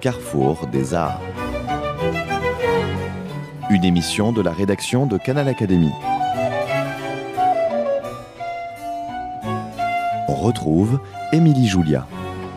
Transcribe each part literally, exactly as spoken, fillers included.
carrefour des arts. Une émission de la rédaction de Canal Académie. On retrouve Émilie Julia.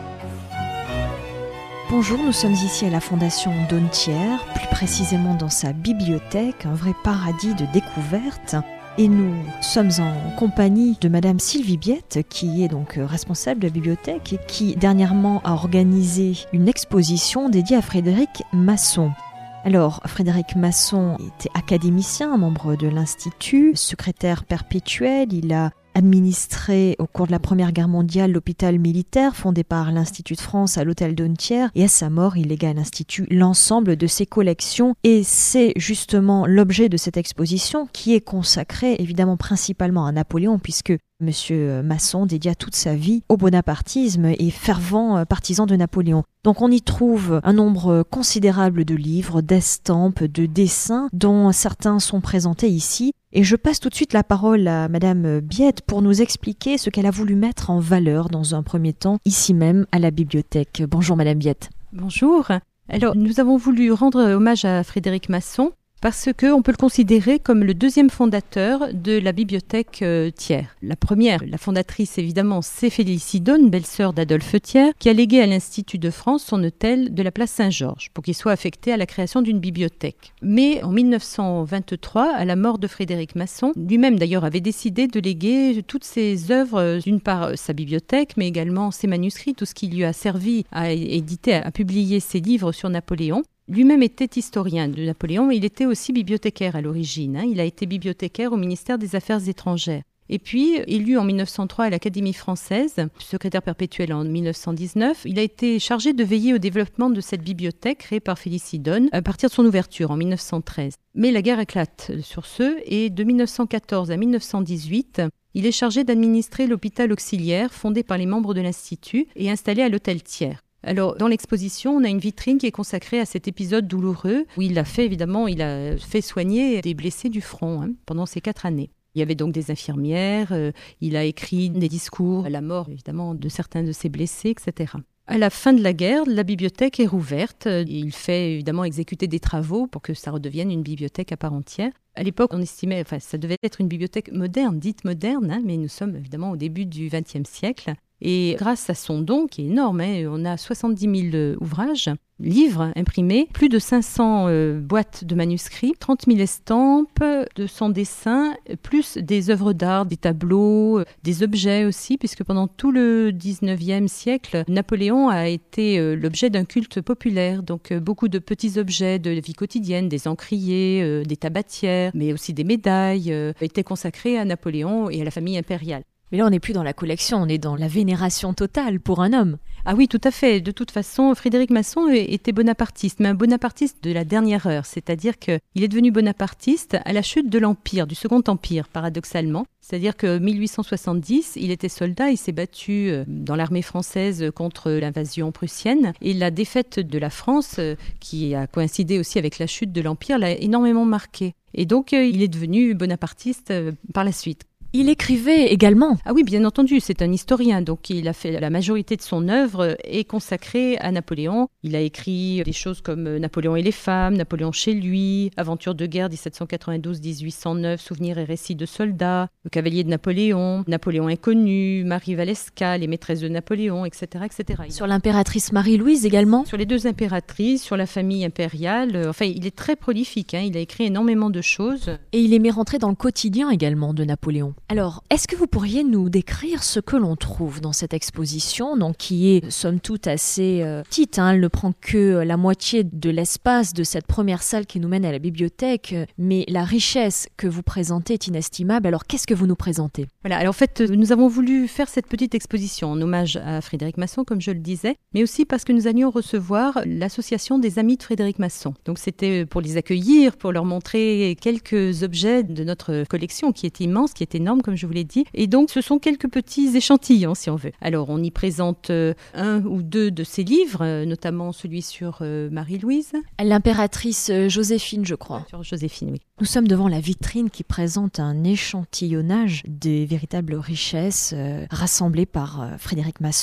Bonjour, nous sommes ici à la Fondation Dauntière, plus précisément dans sa bibliothèque, un vrai paradis de découverte. Et nous sommes en compagnie de Madame Sylvie Biette, qui est donc responsable de la bibliothèque et qui dernièrement a organisé une exposition dédiée à Frédéric Masson. Alors, Frédéric Masson était académicien, membre de l'Institut, secrétaire perpétuel. Il a administré au cours de la Première Guerre mondiale l'hôpital militaire fondé par l'Institut de France à l'hôtel Dauntière, et à sa mort, il légua à l'Institut l'ensemble de ses collections. Et c'est justement l'objet de cette exposition qui est consacrée évidemment principalement à Napoléon, puisque Monsieur Masson dédia toute sa vie au bonapartisme et fervent partisan de Napoléon. Donc on y trouve un nombre considérable de livres, d'estampes, de dessins, dont certains sont présentés ici. Et je passe tout de suite la parole à Madame Biette pour nous expliquer ce qu'elle a voulu mettre en valeur dans un premier temps, ici même à la bibliothèque. Bonjour Madame Biette. Bonjour. Alors nous avons voulu rendre hommage à Frédéric Masson parce qu'on peut le considérer comme le deuxième fondateur de la bibliothèque euh, Thiers. La première, la fondatrice évidemment, c'est Félicie-Daune, belle-sœur d'Adolphe Thiers, qui a légué à l'Institut de France son hôtel de la place Saint-Georges pour qu'il soit affecté à la création d'une bibliothèque. Mais en mille neuf cent vingt-trois, à la mort de Frédéric Masson, lui-même d'ailleurs avait décidé de léguer toutes ses œuvres, d'une part sa bibliothèque, mais également ses manuscrits, tout ce qui lui a servi à éditer, à publier ses livres sur Napoléon. Lui-même était historien de Napoléon, mais il était aussi bibliothécaire à l'origine. Hein. Il a été bibliothécaire au ministère des Affaires étrangères. Et puis, élu en mille neuf cent trois à l'Académie française, secrétaire perpétuel en mille neuf cent dix-neuf, il a été chargé de veiller au développement de cette bibliothèque créée par Félicie-Daune à partir de son ouverture en mille neuf cent treize. Mais la guerre éclate sur ce, et de mille neuf cent quatorze à mille neuf cent dix-huit, il est chargé d'administrer l'hôpital auxiliaire fondé par les membres de l'Institut et installé à l'hôtel Thiers. Alors, dans l'exposition, on a une vitrine qui est consacrée à cet épisode douloureux où il a fait, évidemment, il a fait soigner des blessés du front hein, pendant ces quatre années. Il y avait donc des infirmières, euh, il a écrit des discours à la mort, évidemment, de certains de ses blessés, et cetera. À la fin de la guerre, la bibliothèque est rouverte. Il fait évidemment exécuter des travaux pour que ça redevienne une bibliothèque à part entière. À l'époque, on estimait, enfin, ça devait être une bibliothèque moderne, dite moderne, hein, mais nous sommes évidemment au début du vingtième siècle. Et grâce à son don, qui est énorme, hein, on a soixante-dix mille ouvrages, livres imprimés, plus de cinq cents euh, boîtes de manuscrits, trente mille estampes, deux cents dessins, plus des œuvres d'art, des tableaux, des objets aussi, puisque pendant tout le dix-neuvième siècle, Napoléon a été euh, l'objet d'un culte populaire. Donc euh, beaucoup de petits objets de vie quotidienne, des encriers, euh, des tabatières, mais aussi des médailles, euh, étaient consacrés à Napoléon et à la famille impériale. Mais là, on n'est plus dans la collection, on est dans la vénération totale pour un homme. Ah oui, tout à fait. De toute façon, Frédéric Masson était bonapartiste, mais un bonapartiste de la dernière heure. C'est-à-dire qu'il est devenu bonapartiste à la chute de l'Empire, du Second Empire, paradoxalement. C'est-à-dire que mille huit cent soixante-dix, il était soldat, il s'est battu dans l'armée française contre l'invasion prussienne. Et la défaite de la France, qui a coïncidé aussi avec la chute de l'Empire, l'a énormément marqué. Et donc, il est devenu bonapartiste par la suite. Il écrivait également. Ah oui, bien entendu, c'est un historien, donc il a fait la majorité de son œuvre est consacrée à Napoléon. Il a écrit des choses comme Napoléon et les femmes, Napoléon chez lui, Aventures de guerre dix-sept cent quatre-vingt-douze à dix-huit cent neuf, Souvenirs et récits de soldats, Le cavalier de Napoléon, Napoléon inconnu, Marie Walewska, Les maîtresses de Napoléon, et cetera, et cetera. Sur l'impératrice Marie-Louise également. Sur les deux impératrices, sur la famille impériale. Enfin, il est très prolifique, hein, il a écrit énormément de choses. Et il aimait rentrer dans le quotidien également de Napoléon. Alors, est-ce que vous pourriez nous décrire ce que l'on trouve dans cette exposition, donc qui est somme toute assez euh, petite, hein, elle ne prend que la moitié de l'espace de cette première salle qui nous mène à la bibliothèque, mais la richesse que vous présentez est inestimable. Alors, qu'est-ce que vous nous présentez ? Voilà, alors en fait, nous avons voulu faire cette petite exposition en hommage à Frédéric Masson, comme je le disais, mais aussi parce que nous allions recevoir l'association des Amis de Frédéric Masson. Donc, c'était pour les accueillir, pour leur montrer quelques objets de notre collection qui est immense, qui est énorme, comme je vous l'ai dit. Et donc, ce sont quelques petits échantillons, si on veut. Alors, on y présente euh, un ou deux de ses livres, euh, notamment celui sur euh, Marie-Louise. L'impératrice Joséphine, je crois. Sur Joséphine, oui. Nous sommes devant la vitrine qui présente un échantillonnage des véritables richesses euh, rassemblées par euh, Frédéric Masson.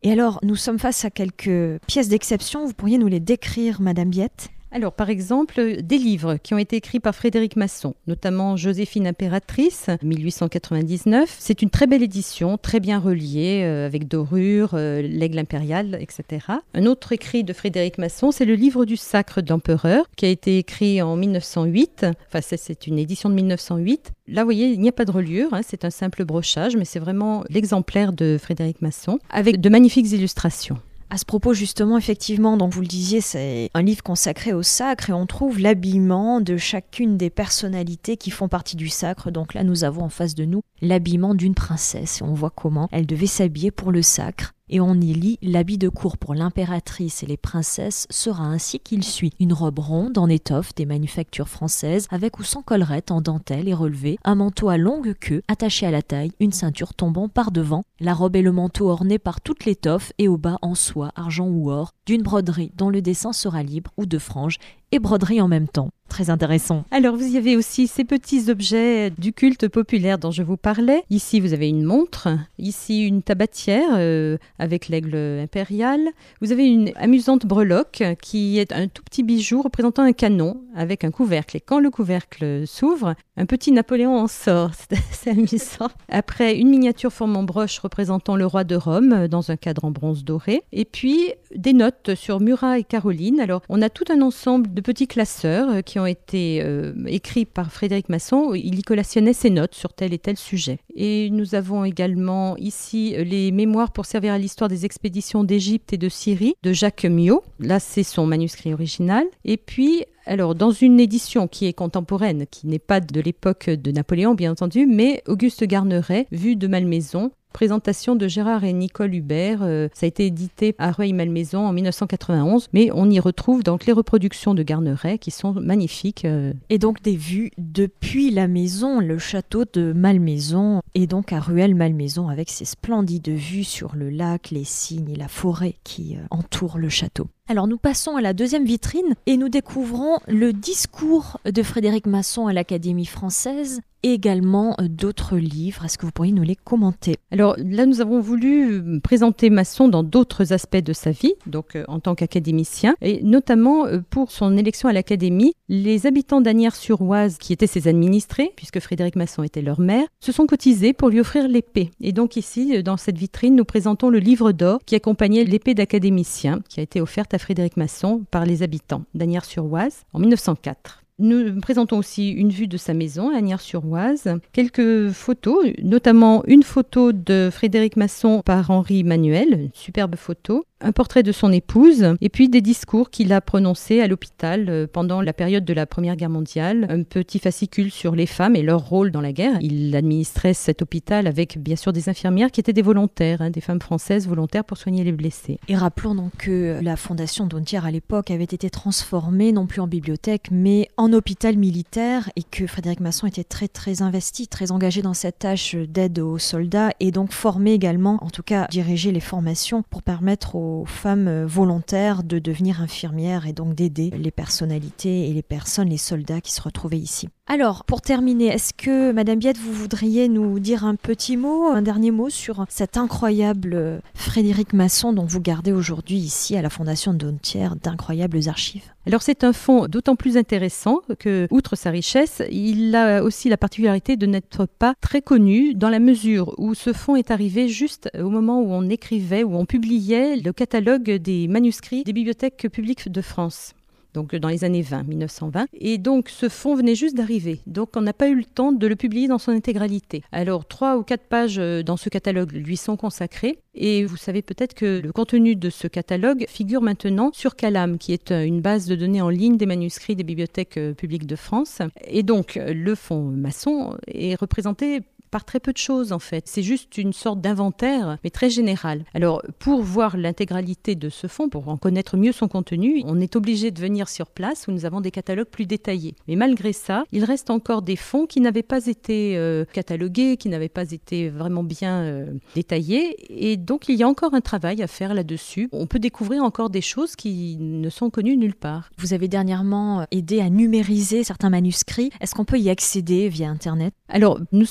Et alors, nous sommes face à quelques pièces d'exception. Vous pourriez nous les décrire, Madame Biette ? Alors, par exemple, des livres qui ont été écrits par Frédéric Masson, notamment Joséphine impératrice, mille huit cent quatre-vingt-dix-neuf. C'est une très belle édition, très bien reliée, euh, avec dorure, euh, l'aigle impérial, et cetera. Un autre écrit de Frédéric Masson, c'est le livre du sacre d'empereur, qui a été écrit en mille neuf cent huit. Enfin, c'est, c'est une édition de mille neuf cent huit. Là, vous voyez, il n'y a pas de reliure, hein, c'est un simple brochage, mais c'est vraiment l'exemplaire de Frédéric Masson, avec de magnifiques illustrations. À ce propos, justement, effectivement, donc vous le disiez, c'est un livre consacré au sacre et on trouve l'habillement de chacune des personnalités qui font partie du sacre. Donc là, nous avons en face de nous l'habillement d'une princesse et on voit comment elle devait s'habiller pour le sacre. Et on y lit l'habit de cour pour l'impératrice et les princesses sera ainsi qu'il suit. Une robe ronde en étoffe des manufactures françaises avec ou sans collerette en dentelle et relevée, un manteau à longue queue attaché à la taille, une ceinture tombant par devant, la robe et le manteau ornés par toute l'étoffe et au bas en soie, argent ou or, d'une broderie dont le dessin sera libre ou de franges et broderie en même temps. Très intéressant. Alors, vous y avez aussi ces petits objets du culte populaire dont je vous parlais. Ici, vous avez une montre. Ici, une tabatière euh, avec l'aigle impérial. Vous avez une amusante breloque qui est un tout petit bijou représentant un canon avec un couvercle. Et quand le couvercle s'ouvre, un petit Napoléon en sort. C'est assez amusant. Après, une miniature formant broche représentant le roi de Rome dans un cadre en bronze doré. Et puis, des notes sur Murat et Caroline. Alors, on a tout un ensemble de petits classeurs qui ont été euh, écrits par Frédéric Masson. Il y collationnait ses notes sur tel et tel sujet. Et nous avons également ici les mémoires pour servir à l'histoire des expéditions d'Égypte et de Syrie de Jacques Miot. Là, c'est son manuscrit original. Et puis, alors, dans une édition qui est contemporaine, qui n'est pas de l'époque de Napoléon, bien entendu, mais Auguste Garneret, Vue de Malmaison, présentation de Gérard et Nicole Hubert. Euh, ça a été édité à Rueil-Malmaison en mille neuf cent quatre-vingt-onze, mais on y retrouve donc les reproductions de Garneret qui sont magnifiques. Euh. Et donc des vues depuis la maison, le château de Malmaison, et donc à Rueil-Malmaison avec ses splendides vues sur le lac, les cygnes et la forêt qui euh, entourent le château. Alors nous passons à la deuxième vitrine et nous découvrons le discours de Frédéric Masson à l'Académie française et également d'autres livres. Est-ce que vous pourriez nous les commenter ? Alors là, nous avons voulu présenter Masson dans d'autres aspects de sa vie, donc euh, en tant qu'académicien, et notamment euh, pour son élection à l'Académie. Les habitants d'Asnières-sur-Oise, qui étaient ses administrés, puisque Frédéric Masson était leur maire, se sont cotisés pour lui offrir l'épée. Et donc ici, dans cette vitrine, nous présentons le livre d'or qui accompagnait l'épée d'académicien, qui a été offerte à Frédéric Masson par les habitants d'Asnières-sur-Oise en mille neuf cent quatre. Nous présentons aussi une vue de sa maison à Asnières-sur-Oise, quelques photos, notamment une photo de Frédéric Masson par Henri Manuel, une superbe photo, un portrait de son épouse, et puis des discours qu'il a prononcés à l'hôpital pendant la période de la Première Guerre mondiale, un petit fascicule sur les femmes et leur rôle dans la guerre. Il administrait cet hôpital avec bien sûr des infirmières qui étaient des volontaires, hein, des femmes françaises volontaires pour soigner les blessés. Et rappelons donc que la fondation Dauntière à l'époque avait été transformée non plus en bibliothèque mais en hôpital militaire et que Frédéric Masson était très très investi, très engagé dans cette tâche d'aide aux soldats et donc formé également, en tout cas diriger les formations pour permettre aux aux femmes volontaires de devenir infirmières et donc d'aider les personnalités et les personnes, les soldats qui se retrouvaient ici. Alors, pour terminer, est-ce que, Madame Biette, vous voudriez nous dire un petit mot, un dernier mot sur cet incroyable Frédéric Masson dont vous gardez aujourd'hui ici à la Fondation Dauntière d'incroyables archives ? Alors c'est un fonds d'autant plus intéressant que, outre sa richesse, il a aussi la particularité de n'être pas très connu dans la mesure où ce fonds est arrivé juste au moment où on écrivait, où on publiait le catalogue des manuscrits des bibliothèques publiques de France. Donc dans les années vingt, mille neuf cent vingt. Et donc ce fonds venait juste d'arriver. Donc on n'a pas eu le temps de le publier dans son intégralité. Alors trois ou quatre pages dans ce catalogue lui sont consacrées. Et vous savez peut-être que le contenu de ce catalogue figure maintenant sur Calam, qui est une base de données en ligne des manuscrits des bibliothèques publiques de France. Et donc le fonds Masson est représenté par très peu de choses en fait. C'est juste une sorte d'inventaire, mais très général. Alors, pour voir l'intégralité de ce fonds, pour en connaître mieux son contenu, on est obligé de venir sur place où nous avons des catalogues plus détaillés. Mais malgré ça, il reste encore des fonds qui n'avaient pas été euh, catalogués, qui n'avaient pas été vraiment bien euh, détaillés. Et donc, il y a encore un travail à faire là-dessus. On peut découvrir encore des choses qui ne sont connues nulle part. Vous avez dernièrement aidé à numériser certains manuscrits. Est-ce qu'on peut y accéder via Internet ? Alors, nous sommes en train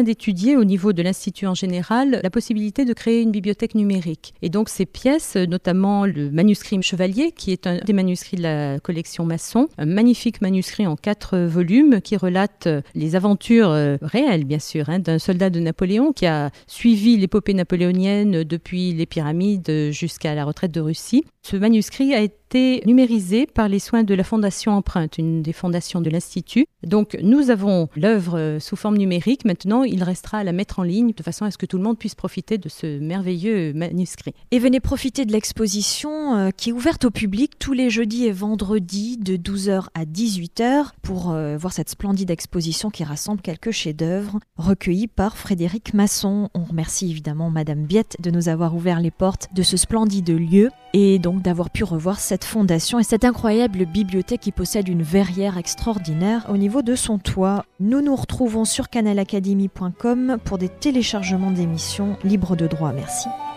train d'étudier au niveau de l'Institut en général la possibilité de créer une bibliothèque numérique. Et donc ces pièces, notamment le manuscrit Chevalier, qui est un des manuscrits de la collection Masson, un magnifique manuscrit en quatre volumes qui relate les aventures euh, réelles, bien sûr, hein, d'un soldat de Napoléon qui a suivi l'épopée napoléonienne depuis les pyramides jusqu'à la retraite de Russie. Ce manuscrit a été numérisé par les soins de la Fondation Empreinte, une des fondations de l'Institut. Donc nous avons l'œuvre sous forme numérique. Maintenant, il restera à la mettre en ligne de façon à ce que tout le monde puisse profiter de ce merveilleux manuscrit. Et venez profiter de l'exposition euh, qui est ouverte au public tous les jeudis et vendredis de douze heures à dix-huit heures pour euh, voir cette splendide exposition qui rassemble quelques chefs-d'œuvre recueillis par Frédéric Masson. On remercie évidemment Madame Biette de nous avoir ouvert les portes de ce splendide lieu et donc d'avoir pu revoir cette fondation et cette incroyable bibliothèque qui possède une verrière extraordinaire au niveau de son toit. Nous nous retrouvons sur canal academy point com pour des téléchargements d'émissions libres de droit. Merci.